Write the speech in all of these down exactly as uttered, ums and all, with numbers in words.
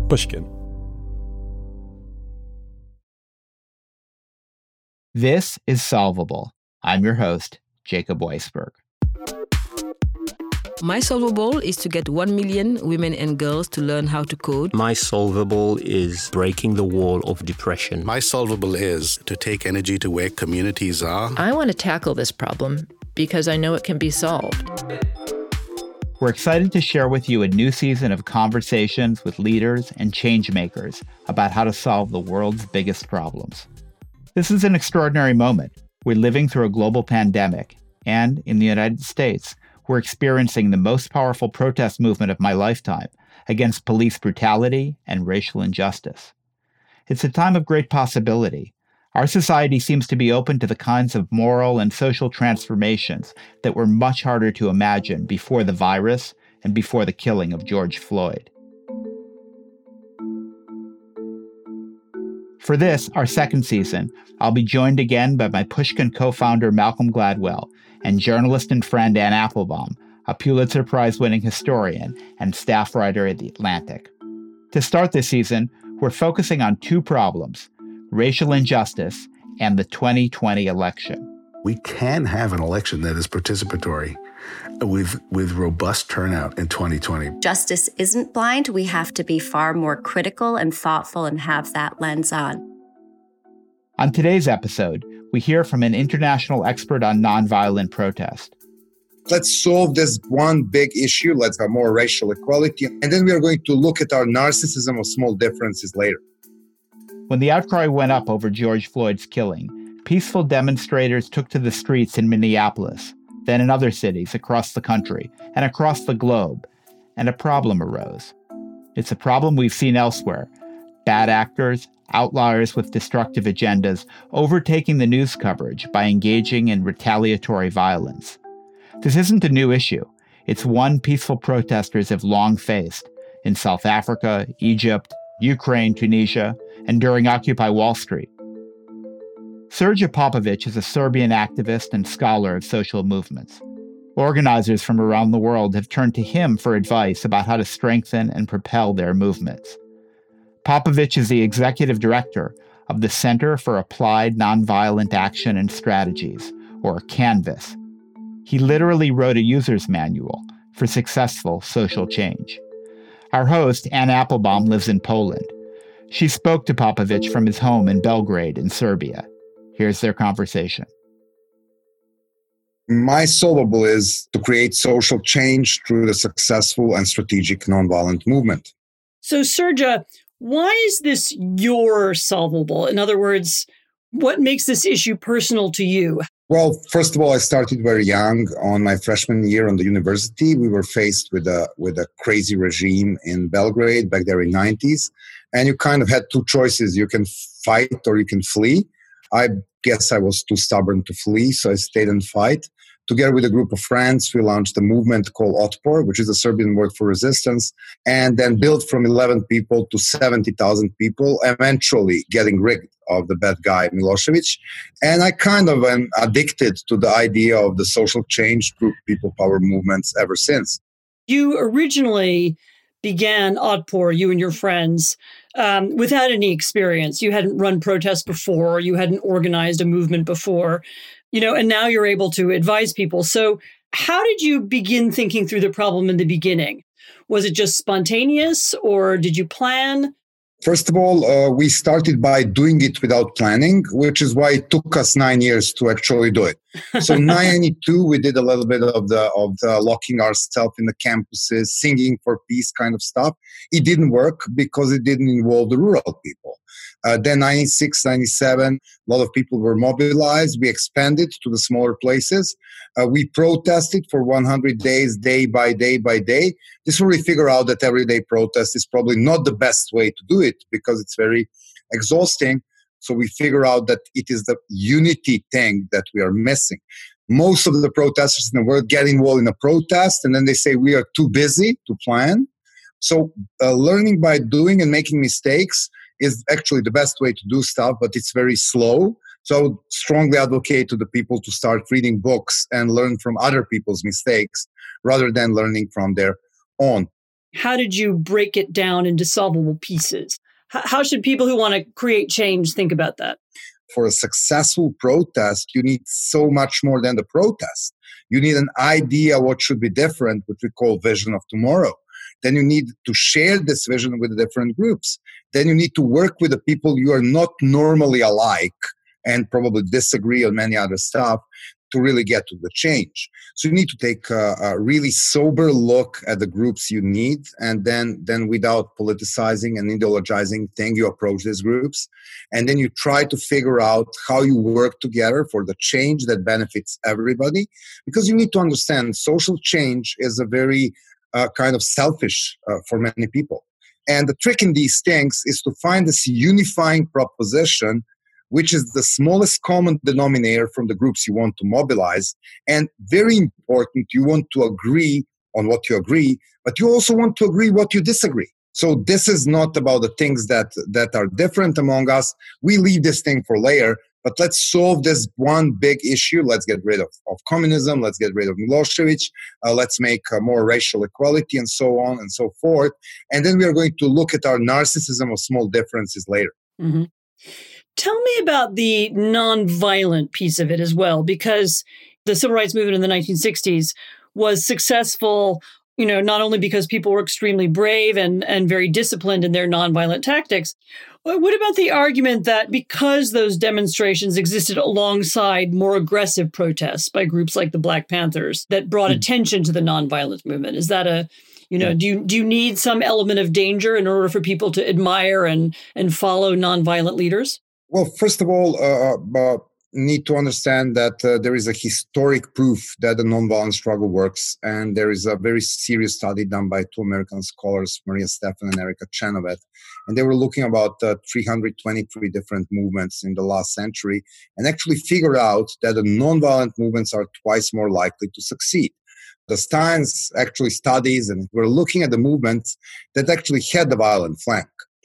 Pushkin. This is Solvable. I'm your host, Jacob Weisberg. My solvable is to get one million women and girls to learn how to code. My solvable is breaking the wall of depression. My solvable is to take energy to where communities are. I want to tackle this problem because I know it can be solved. We're excited to share with you a new season of conversations with leaders and change makers about how to solve the world's biggest problems. This is an extraordinary moment. We're living through a global pandemic, and in the United States, we're experiencing the most powerful protest movement of my lifetime against police brutality and racial injustice. It's a time of great possibility. Our society seems to be open to the kinds of moral and social transformations that were much harder to imagine before the virus and before the killing of George Floyd. For this, our second season, I'll be joined again by my Pushkin co-founder Malcolm Gladwell and journalist and friend Anne Applebaum, a Pulitzer Prize-winning historian and staff writer at The Atlantic. To start this season, we're focusing on two problems: racial injustice and the twenty twenty election. We can have an election that is participatory with, with robust turnout in twenty twenty. Justice isn't blind. We have to be far more critical and thoughtful and have that lens on. On today's episode, we hear from an international expert on nonviolent protest. Let's solve this one big issue. Let's have more racial equality. And then we are going to look at our narcissism of small differences later. When the outcry went up over George Floyd's killing, peaceful demonstrators took to the streets in Minneapolis, then in other cities across the country and across the globe, and a problem arose. It's a problem we've seen elsewhere: bad actors, outliers with destructive agendas, overtaking the news coverage by engaging in retaliatory violence. This isn't a new issue. It's one peaceful protesters have long faced in South Africa, Egypt, Ukraine, Tunisia, and during Occupy Wall Street. Srđa Popović is a Serbian activist and scholar of social movements. Organizers from around the world have turned to him for advice about how to strengthen and propel their movements. Popović is the executive director of the Center for Applied Nonviolent Action and Strategies, or CANVAS. He literally wrote a user's manual for successful social change. Our host, Anne Applebaum, lives in Poland. She spoke to Popović from his home in Belgrade in Serbia. Here's their conversation. My solvable is to create social change through the successful and strategic nonviolent movement. So, Srđa, why is this your solvable? In other words, what makes this issue personal to you? Well, first of all, I started very young. On my freshman year on the university, we were faced with a with a crazy regime in Belgrade back there in the nineties. And you kind of had two choices. You can fight or you can flee. I guess I was too stubborn to flee, so I stayed and fight. Together with a group of friends, we launched a movement called Otpor, which is a Serbian word for resistance, and then built from eleven people to seventy thousand people, eventually getting rid of the bad guy Milosevic. And I kind of am addicted to the idea of the social change through people power movements ever since. You originally began Otpor, you and your friends, um, without any experience. You hadn't run protests before, you hadn't organized a movement before, you know, and now you're able to advise people. So how did you begin thinking through the problem in the beginning? Was it just spontaneous, or did you plan? First of all, uh, we started by doing it without planning, which is why it took us nine years to actually do it. So in ninety-two, we did a little bit of the of the locking ourselves in the campuses, singing for peace kind of stuff. It didn't work because it didn't involve the rural people. Uh, then ninety-six, ninety-seven, a lot of people were mobilized. We expanded to the smaller places. Uh, we protested for one hundred days, day by day by day. This is where we figure out that everyday protest is probably not the best way to do it because it's very exhausting. So we figure out that it is the unity thing that we are missing. Most of the protesters in the world get involved in a protest and then they say we are too busy to plan. So uh, learning by doing and making mistakes is actually the best way to do stuff, but it's very slow. So I would strongly advocate to the people to start reading books and learn from other people's mistakes rather than learning from their own. how did you break it down into solvable pieces? H- how should people who want to create change think about that? For a successful protest, you need so much more than the protest. You need an idea what should be different, which we call vision of tomorrow. Then you need to share this vision with the different groups. Then you need to work with the people you are not normally alike and probably disagree on many other stuff to really get to the change. So you need to take a, a really sober look at the groups you need, and then, then without politicizing and ideologizing thing, you approach these groups. And then you try to figure out how you work together for the change that benefits everybody. Because you need to understand social change is a very uh, kind of selfish uh, for many people. And the trick in these things is to find this unifying proposition, which is the smallest common denominator from the groups you want to mobilize. And very important, you want to agree on what you agree, but you also want to agree what you disagree. So this is not about the things that, that are different among us. We leave this thing for later, but let's solve this one big issue. Let's get rid of, of communism. Let's get rid of Milosevic. Uh, let's make uh, more racial equality and so on and so forth. And then we are going to look at our narcissism of small differences later. Mm-hmm. Tell me about the nonviolent piece of it as well, because the civil rights movement in the nineteen sixties was successful, you know, not only because people were extremely brave and, and very disciplined in their nonviolent tactics. What about the argument that because those demonstrations existed alongside more aggressive protests by groups like the Black Panthers that brought mm. attention to the nonviolent movement? Is that a, you know, yeah. do you do you need some element of danger in order for people to admire and and follow nonviolent leaders? Well, first of all, uh, uh, need to understand that uh, there is a historic proof that the nonviolent struggle works. And there is a very serious study done by two American scholars, Maria Stephan and Erica Chenoweth. And they were looking about uh, three hundred twenty-three different movements in the last century and actually figured out that the nonviolent movements are twice more likely to succeed. The science actually studies, and we're looking at the movements that actually had the violent flank.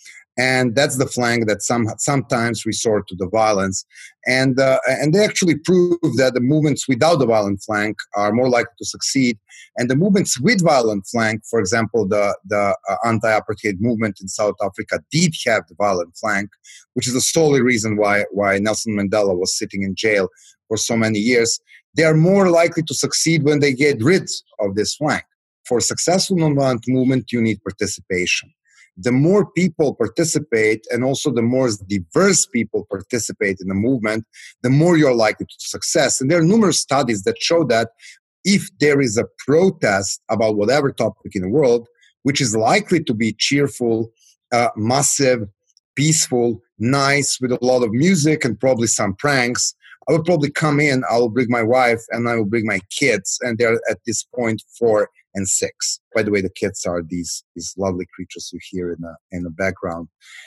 And that's the flank that some sometimes resort to the violence. And uh, and they actually prove that the movements without the violent flank are more likely to succeed. And the movements with violent flank, for example, the, the uh, anti-apartheid movement in South Africa did have the violent flank, which is the sole reason why, why Nelson Mandela was sitting in jail for so many years. They are more likely to succeed when they get rid of this flank. For a successful nonviolent movement, you need participation. The more people participate and also the more diverse people participate in the movement, the more you're likely to success. And there are numerous studies that show that if there is a protest about whatever topic in the world, which is likely to be cheerful, uh, massive, peaceful, nice, with a lot of music and probably some pranks, I will probably come in, I will bring my wife and I will bring my kids, and they're at this point four and six. By the way, the kids are these, these lovely creatures you hear in the, in the background.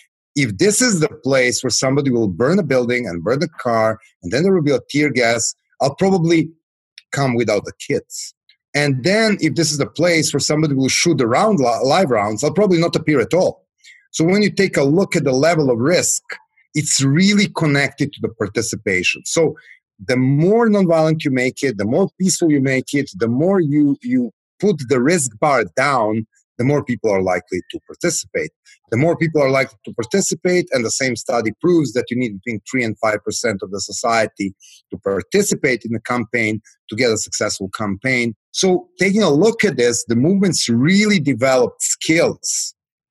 If this is the place where somebody will burn a building and burn the car, and then there will be a tear gas, I'll probably come without the kids. And then if this is the place where somebody will shoot around live rounds, I'll probably not appear at all. So when you take a look at the level of risk, it's really connected to the participation. So the more nonviolent you make it, the more peaceful you make it, the more you, you put the risk bar down, the more people are likely to participate. The more people are likely to participate, and the same study proves that you need between three and five percent of the society to participate in the campaign to get a successful campaign. So taking a look at this, the movements really developed skills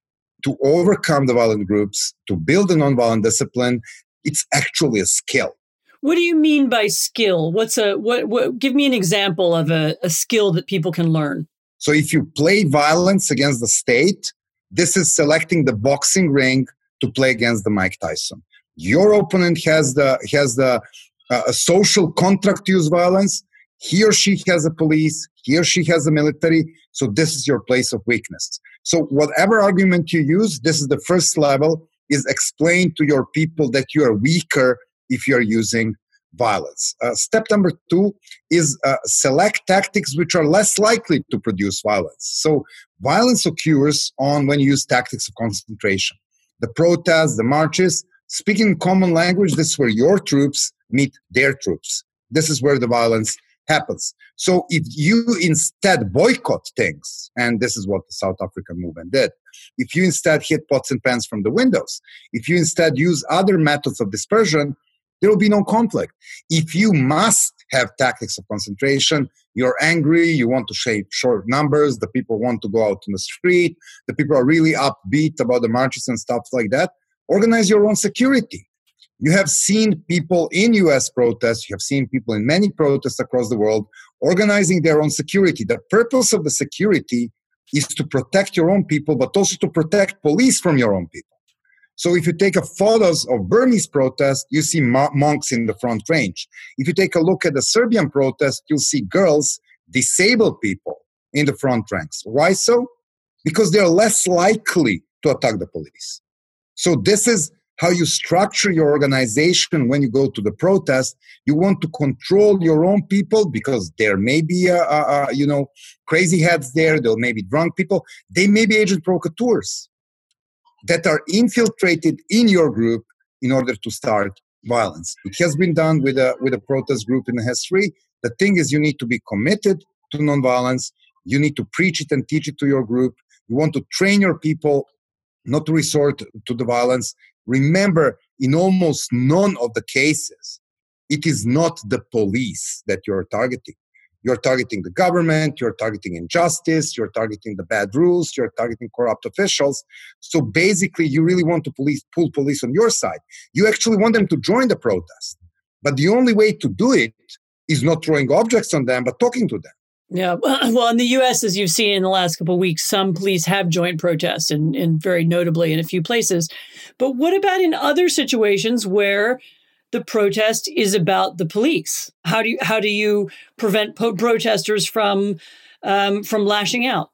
to overcome the violent groups, to build a nonviolent discipline. It's actually a skill. What do you mean by skill? What's a what? what give me an example of a, a skill that people can learn. So if you play violence against the state, this is selecting the boxing ring to play against the Mike Tyson. Your opponent has the has the uh, a social contract to use violence. He or she has a police. He or she has a military. So this is your place of weakness. So whatever argument you use, this is the first level, is explain to your people that you are weaker if you are using violence. Uh, step number two is uh, select tactics which are less likely to produce violence. So violence occurs on when you use tactics of concentration. The protests, the marches, speaking common language, this is where your troops meet their troops. This is where the violence happens. So if you instead boycott things, and this is what the South African movement did, if you instead hit pots and pans from the windows, if you instead use other methods of dispersion, there will be no conflict. If you must have tactics of concentration, you're angry, you want to shape short numbers, the people want to go out in the street, the people are really upbeat about the marches and stuff like that, organize your own security. You have seen people in U S protests, you have seen people in many protests across the world organizing their own security. The purpose of the security is to protect your own people, but also to protect police from your own people. So if you take a photos of Burmese protests, you see monks in the front range. If you take a look at the Serbian protest, you'll see girls, disabled people in the front ranks. Why so? Because they're less likely to attack the police. So this is how you structure your organization when you go to the protest. You want to control your own people because there may be, uh, uh, you know, crazy heads there. There may be drunk people. They may be agent provocateurs that are infiltrated in your group in order to start violence. It has been done with a with a protest group in history. The thing is, you need to be committed to nonviolence. You need to preach it and teach it to your group. You want to train your people not to resort to the violence. Remember, in almost none of the cases, it is not the police that you're targeting. You're targeting the government, you're targeting injustice, you're targeting the bad rules, you're targeting corrupt officials. So basically, you really want to police, pull police on your side. You actually want them to join the protest. But the only way to do it is not throwing objects on them, but talking to them. Yeah, well, in the U S, as you've seen in the last couple of weeks, some police have joined protests, and, and very notably in a few places. But what about in other situations where the protest is about the police? How do you how do you prevent po- protesters from um, from lashing out?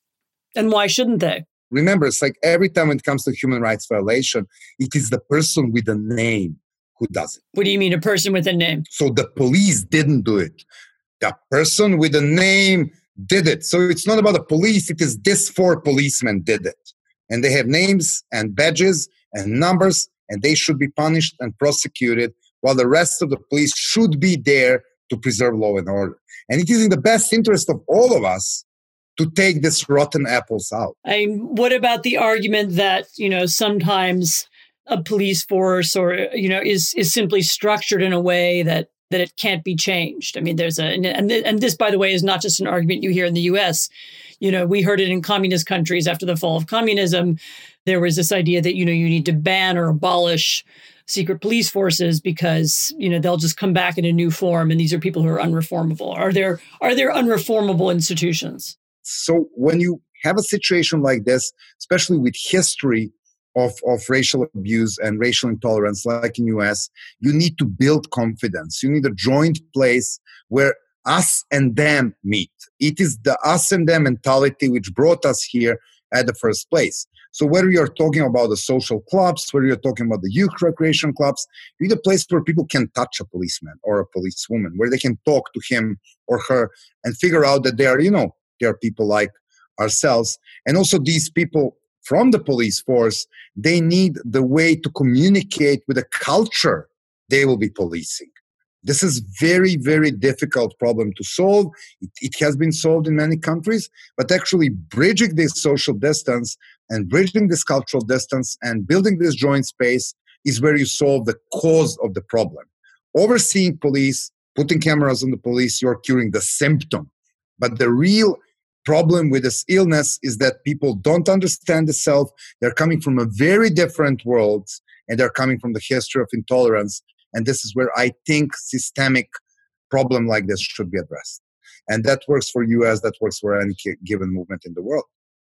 And why shouldn't they? Remember, it's like every time when it comes to human rights violation, it is the person with a name who does it. What do you mean, a person with a name? So the police didn't do it. The person with a name did it. So it's not about the police. It is this four policemen did it. And they have names and badges and numbers, and they should be punished and prosecuted, while the rest of the police should be there to preserve law and order. And it is in the best interest of all of us to take this rotten apples out. I mean, what about the argument that, you know, sometimes a police force or, you know, is is simply structured in a way that that it can't be changed? I mean, there's a, and, and this, by the way, is not just an argument you hear in the U S. You know, we heard it in communist countries after the fall of communism. There was this idea that, you know, you need to ban or abolish secret police forces because, you know, they'll just come back in a new form. And these are people who are unreformable. Are there, are there unreformable institutions? So when you have a situation like this, especially with history of, of racial abuse and racial intolerance, like in U S, you need to build confidence. You need a joint place where us and them meet. It is the us and them mentality which brought us here at the first place. So whether you're talking about the social clubs, whether you're talking about the youth recreation clubs, you need a place where people can touch a policeman or a policewoman, where they can talk to him or her and figure out that they are, you know, they are people like ourselves. And also these people from the police force, they need the way to communicate with the culture they will be policing. This is very, very difficult problem to solve. It, it has been solved in many countries, but actually bridging this social distance and bridging this cultural distance and building this joint space is where you solve the cause of the problem. Overseeing police, putting cameras on the police, you're curing the symptom. But the real problem with this illness is that people don't understand the self. They're coming from a very different world, and they're coming from the history of intolerance. And this is where I think systemic problem like this should be addressed. And that works for U S, that works for any given movement in the world.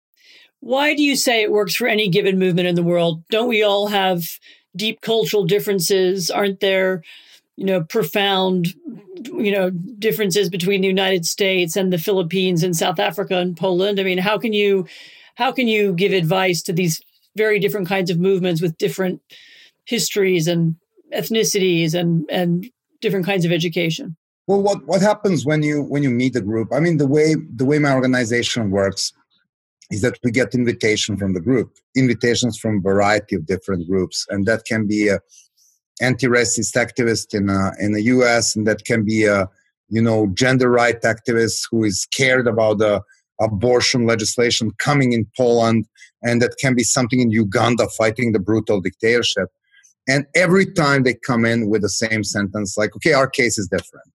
Why do you say it works for any given movement in the world? Don't we all have deep cultural differences? Aren't there, you know, profound, you know, differences between the United States and the Philippines and South Africa and Poland? I mean, how can you, how can you give advice to these very different kinds of movements with different histories and ethnicities and, and different kinds of education? Well, what, what happens when you when you meet a group? I mean, the way the way my organization works is that we get invitation from the group, invitations from a variety of different groups, and that can be a anti-racist activist in a, in the U S, and that can be a you know, gender right activist who is scared about the abortion legislation coming in Poland, and that can be something in Uganda fighting the brutal dictatorship. And every time they come in with the same sentence, like, okay, our case is different.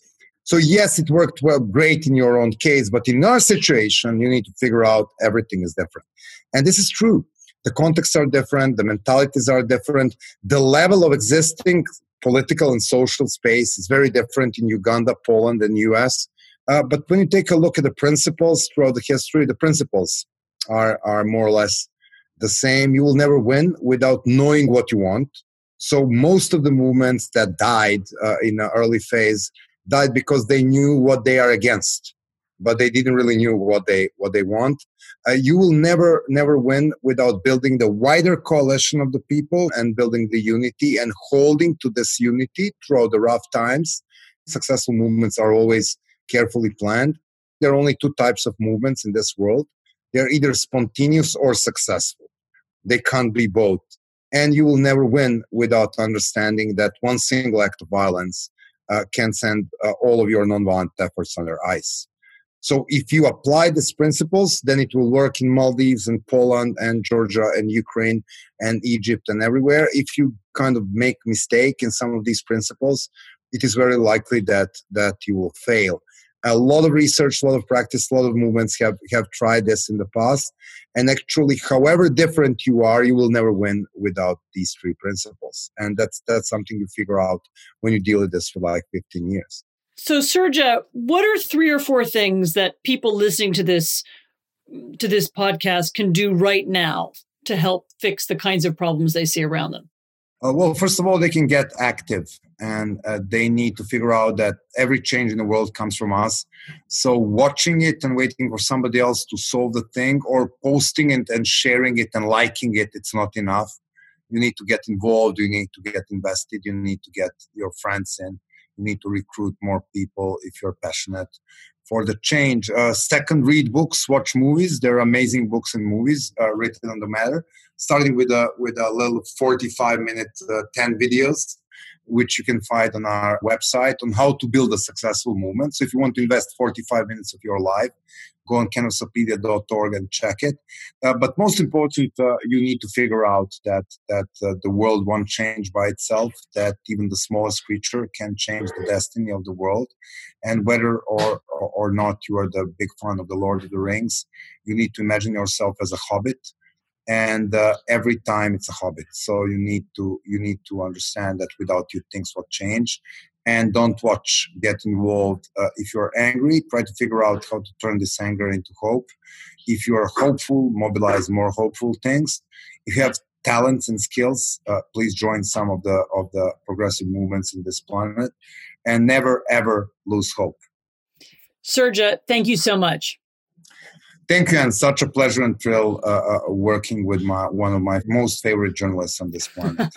So yes, it worked well, great in your own case, but in our situation, you need to figure out everything is different. And this is true. The contexts are different. The mentalities are different. The level of existing political and social space is very different in Uganda, Poland, and U S. Uh, but when you take a look at the principles throughout the history, the principles are, are more or less the same. You will never win without knowing what you want. So most of the movements that died uh, in the early phase died because they knew what they are against, but they didn't really knew what they what they want. Uh, you will never never win without building the wider coalition of the people and building the unity and holding to this unity throughout the rough times. Successful movements are always carefully planned. There are only two types of movements in this world. They're either spontaneous or successful. They can't be both. And you will never win without understanding that one single act of violence uh, can send uh, all of your nonviolent efforts under ice. So if you apply these principles, then it will work in Maldives and Poland and Georgia and Ukraine and Egypt and everywhere. If you kind of make mistake in some of these principles, it is very likely that that you will fail. A lot of research, a lot of practice, a lot of movements have, have tried this in the past. And actually, however different you are, you will never win without these three principles. And that's that's something you figure out when you deal with this for like fifteen years. So, Serja, what are three or four things that people listening to this to this podcast can do right now to help fix the kinds of problems they see around them? Uh, well, first of all, they can get active, and uh, they need to figure out that every change in the world comes from us. So watching it and waiting for somebody else to solve the thing, or posting it and sharing it and liking it, it's not enough. You need to get involved. You need to get invested. You need to get your friends in. You need to recruit more people if you're passionate for the change. Uh, second, read books, watch movies. There are amazing books and movies uh, written on the matter, starting with a with a little forty-five minute, uh, ten videos, which you can find on our website on how to build a successful movement. So if you want to invest forty-five minutes of your life, go on canvasopedia dot org and check it. Uh, but most important, uh, you need to figure out that that uh, the world won't change by itself, that even the smallest creature can change the destiny of the world. And whether or, or, or not you are the big fan of the Lord of the Rings, you need to imagine yourself as a hobbit. And uh, every time it's a hobbit. So you need to you need to understand that without you things will change. And don't watch, get involved. Uh, if you're angry, try to figure out how to turn this anger into hope. If you're hopeful, mobilize more hopeful things. If you have talents and skills, uh, please join some of the of the progressive movements in this planet. And never, ever lose hope. Serja, thank you so much. Thank you, and such a pleasure and thrill uh, uh, working with my one of my most favorite journalists on this planet.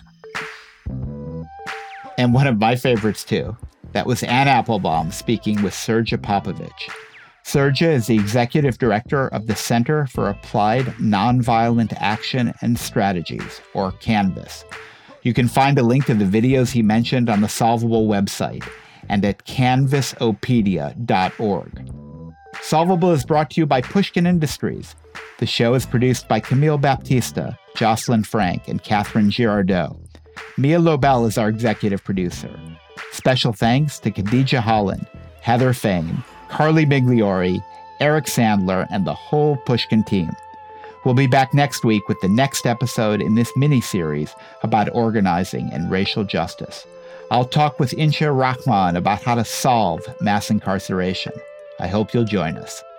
And one of my favorites, too. That was Anne Applebaum speaking with Serja Popovic. Serja is the executive director of the Center for Applied Nonviolent Action and Strategies, or CANVAS. You can find a link to the videos he mentioned on the Solvable website and at canvasopedia dot org. Solvable is brought to you by Pushkin Industries. The show is produced by Camille Baptista, Jocelyn Frank, and Catherine Girardeau. Mia Lobel is our executive producer. Special thanks to Khadija Holland, Heather Fain, Carly Migliori, Eric Sandler, and the whole Pushkin team. We'll be back next week with the next episode in this mini-series about organizing and racial justice. I'll talk with Insha Rahman about how to solve mass incarceration. I hope you'll join us.